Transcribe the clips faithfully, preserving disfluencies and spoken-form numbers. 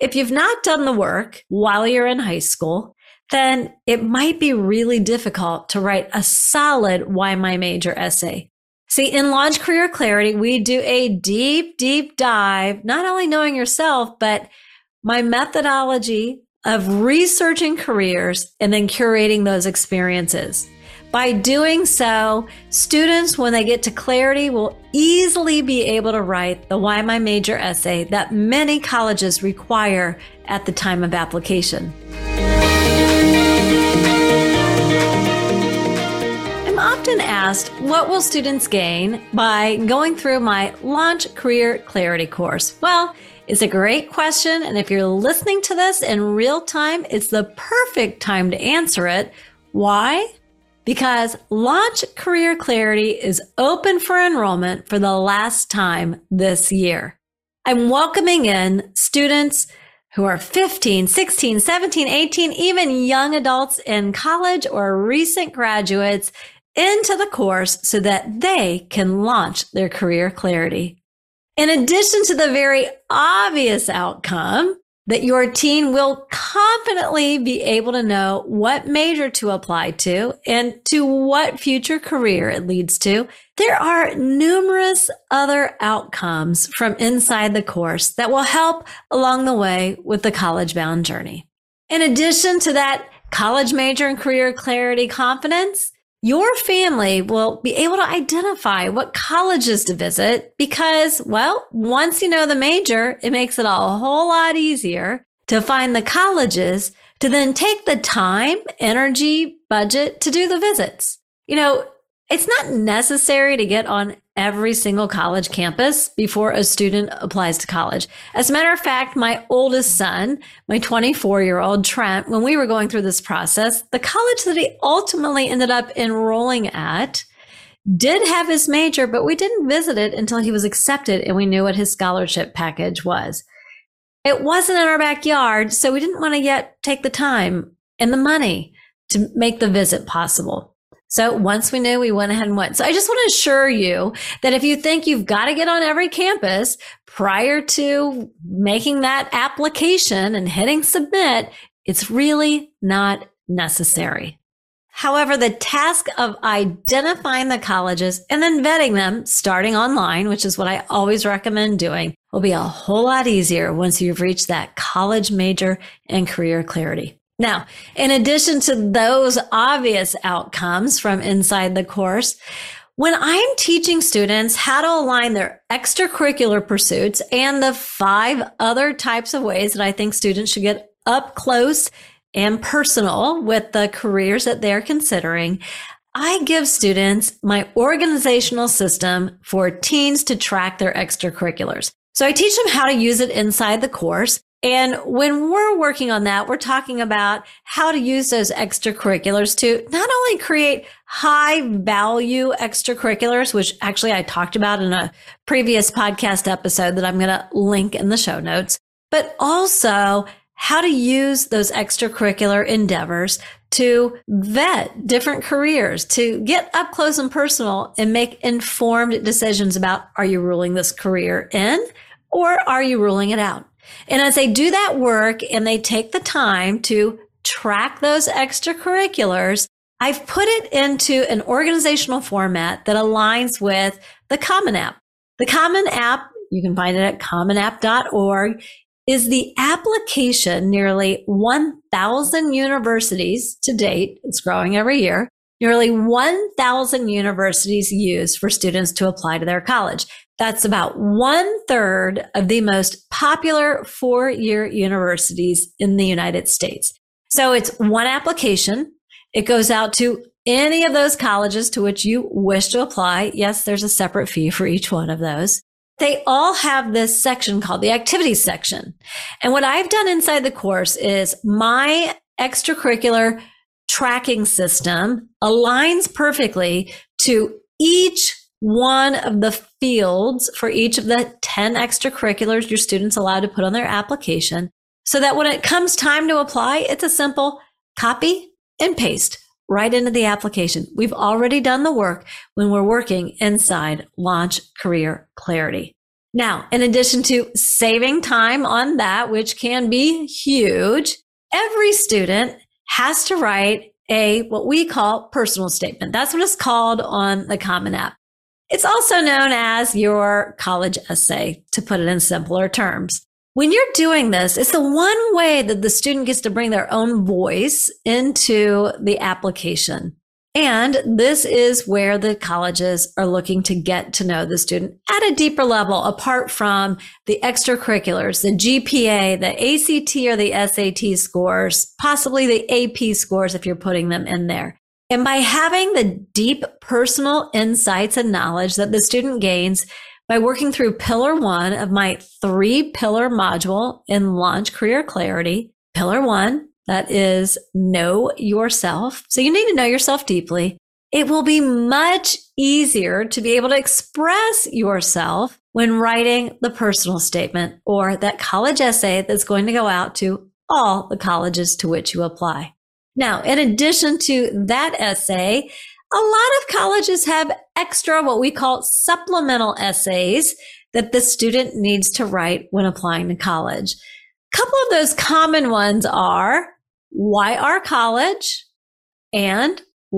if you've not done the work while you're in high school, then it might be really difficult to write a solid Why My Major essay. See, in Launch Career Clarity, we do a deep, deep dive, not only knowing yourself, but my methodology of researching careers and then curating those experiences. By doing so, students, when they get to Clarity, will easily be able to write the Why My Major essay that many colleges require at the time of application. I'm often asked, what will students gain by going through my Launch Career Clarity course? Well, it's a great question, and if you're listening to this in real time, it's the perfect time to answer it. Why? Because Launch Career Clarity is open for enrollment for the last time this year. I'm welcoming in students who are fifteen, sixteen, seventeen, eighteen, even young adults in college or recent graduates into the course so that they can launch their career clarity. In addition to the very obvious outcome that your teen will confidently be able to know what major to apply to and to what future career it leads to, there are numerous other outcomes from inside the course that will help along the way with the college-bound journey. In addition to that college major and career clarity confidence, your family will be able to identify what colleges to visit because, well, once you know the major, it makes it a whole lot easier to find the colleges to then take the time, energy, budget to do the visits. You know, it's not necessary to get on every single college campus before a student applies to college. As a matter of fact, my oldest son, my twenty-four-year-old Trent, when we were going through this process, the college that he ultimately ended up enrolling at did have his major, but we didn't visit it until he was accepted and we knew what his scholarship package was. It wasn't in our backyard, so we didn't want to yet take the time and the money to make the visit possible. So once we knew, we went ahead and went. So I just want to assure you that if you think you've got to get on every campus prior to making that application and hitting submit, it's really not necessary. However, the task of identifying the colleges and then vetting them, starting online, which is what I always recommend doing, will be a whole lot easier once you've reached that college major and career clarity. Now, in addition to those obvious outcomes from inside the course, when I'm teaching students how to align their extracurricular pursuits and the five other types of ways that I think students should get up close and personal with the careers that they're considering, I give students my organizational system for teens to track their extracurriculars. So I teach them how to use it inside the course. And when we're working on that, we're talking about how to use those extracurriculars to not only create high value extracurriculars, which actually I talked about in a previous podcast episode that I'm going to link in the show notes, but also how to use those extracurricular endeavors to vet different careers, to get up close and personal and make informed decisions about, are you ruling this career in or are you ruling it out? And as they do that work and they take the time to track those extracurriculars, I've put it into an organizational format that aligns with the Common App. The Common App, you can find it at common app dot org, is the application nearly one thousand universities to date. It's growing every year. Nearly one thousand universities use for students to apply to their college. That's about one third of the most popular four-year universities in the United States. So it's one application. It goes out to any of those colleges to which you wish to apply. Yes, there's a separate fee for each one of those. They all have this section called the activities section. And what I've done inside the course is my extracurricular tracking system aligns perfectly to each one of the fields for each of the ten extracurriculars your students allowed to put on their application so that when it comes time to apply, it's a simple copy and paste right into the application. We've already done the work when we're working inside Launch Career Clarity. Now, in addition to saving time on that, which can be huge, every student has to write a what we call personal statement. That's what it's called on the Common App. It's also known as your college essay, to put it in simpler terms. When you're doing this, it's the one way that the student gets to bring their own voice into the application. And this is where the colleges are looking to get to know the student at a deeper level, apart from the extracurriculars, the G P A, the A C T or the S A T scores, possibly the A P scores if you're putting them in there. And by having the deep personal insights and knowledge that the student gains by working through pillar one of my three pillar module in Launch Career Clarity, pillar one, that is know yourself. So you need to know yourself deeply. It will be much easier to be able to express yourself when writing the personal statement or that college essay that's going to go out to all the colleges to which you apply. Now, in addition to that essay, a lot of colleges have extra what we call supplemental essays that the student needs to write when applying to college. A couple of those common ones are why our college and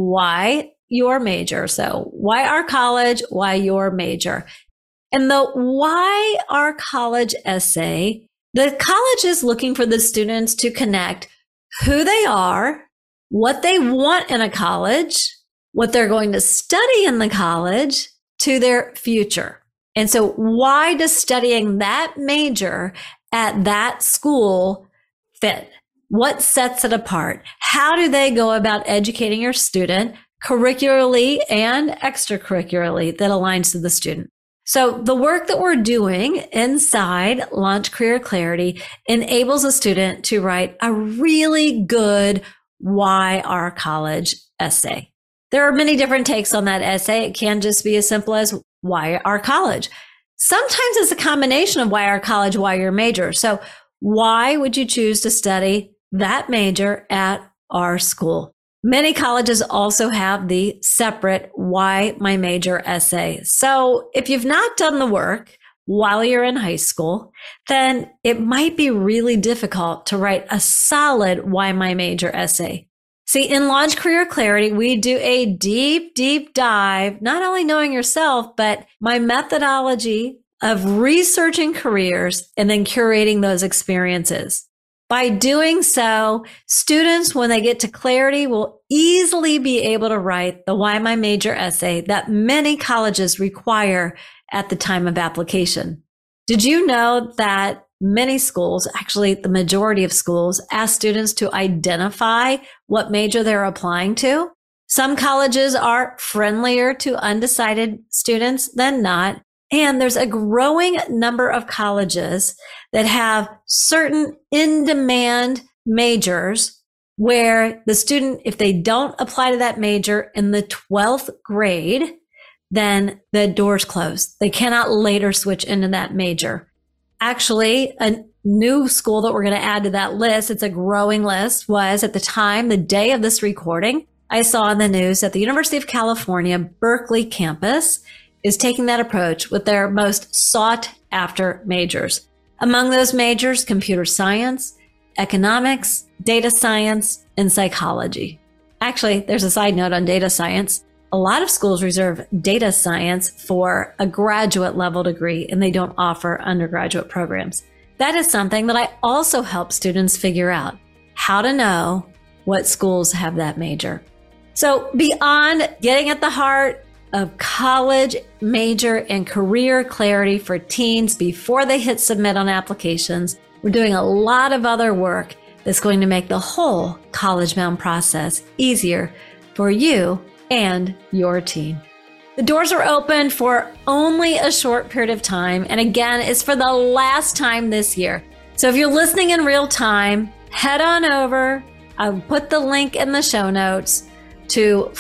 why your major. So why our college, why your major. And the why our college essay, the college is looking for the students to connect who they are, what they want in a college, what they're going to study in the college, to their future. And so why does studying that major at that school fit? What sets it apart? How do they go about educating your student curricularly and extracurricularly that aligns to the student? So the work that we're doing inside Launch Career Clarity enables a student to write a really good why our college essay. There are many different takes on that essay. It can just be as simple as why our college. Sometimes it's a combination of why our college, why your major. So why would you choose to study that major at our school? Many colleges also have the separate why my major essay. So if you've not done the work while you're in high school, then it might be really difficult to write a solid why my major essay. See, in Launch Career Clarity, we do a deep, deep dive, not only knowing yourself, but my methodology of researching careers and then curating those experiences. By doing so, students, when they get to Clarity, will easily be able to write the Why My Major essay that many colleges require at the time of application. Did you know that many schools, actually the majority of schools, ask students to identify what major they're applying to? Some colleges are friendlier to undecided students than not. And there's a growing number of colleges that have certain in-demand majors where the student, if they don't apply to that major in the twelfth grade, then the doors close. They cannot later switch into that major. Actually, a new school that we're going to add to that list, it's a growing list, was at the time, the day of this recording, I saw in the news that the University of California, Berkeley campus is taking that approach with their most sought after majors. Among those majors, computer science, economics, data science, and psychology. Actually, there's a side note on data science. A lot of schools reserve data science for a graduate level degree, and they don't offer undergraduate programs. That is something that I also help students figure out, how to know what schools have that major. So beyond getting at the heart of college major and career clarity for teens before they hit submit on applications, we're doing a lot of other work that's going to make the whole college-bound process easier for you and your teen. The doors are open for only a short period of time. And again, it's for the last time this year. So if you're listening in real time, head on over. I'll put the link in the show notes to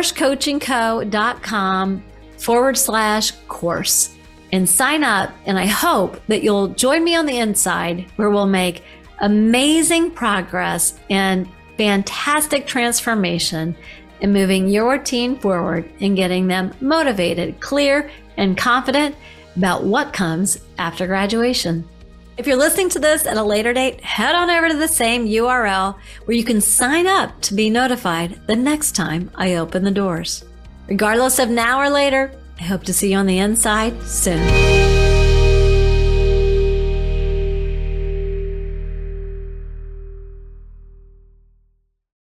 flourishcoachingco.com forward slash course and sign up. And I hope that you'll join me on the inside where we'll make amazing progress and fantastic transformation in moving your teen forward and getting them motivated, clear, and confident about what comes after graduation. If you're listening to this at a later date, head on over to the same U R L where you can sign up to be notified the next time I open the doors. Regardless of now or later, I hope to see you on the inside soon.